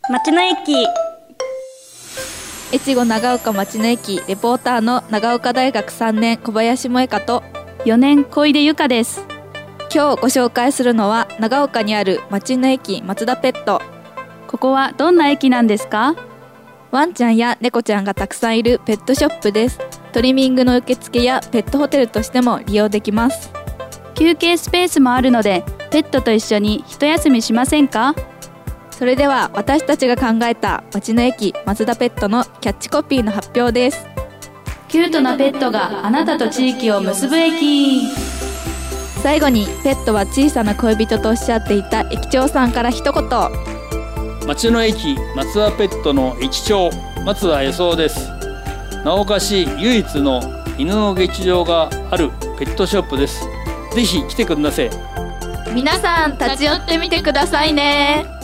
町の駅。 越後長岡町の駅レポーターの長岡大学3年小林萌香と 4年小出由香です。 今日ご紹介するのは長岡にある町の駅松田ペット。 ここはどんな駅なんですか？ ワンちゃんや猫ちゃんがたくさんいるペットショップです。トリミングの受付やペットホテルとしても利用できます。 休憩スペースもあるのでペットと一緒に一休みしませんか？ それでは私たちが考えた町の駅松田ペットのキャッチコピーの発表です。 キュートなペットがあなたと地域を結ぶ駅。 最後にペットは小さな恋人とおっしゃっていた駅長さんから一言。 町の駅松田ペットの駅長松田康夫です。長岡市唯一の犬の劇場があるペットショップです。ぜひ来てください。 皆さん立ち寄ってみてくださいね。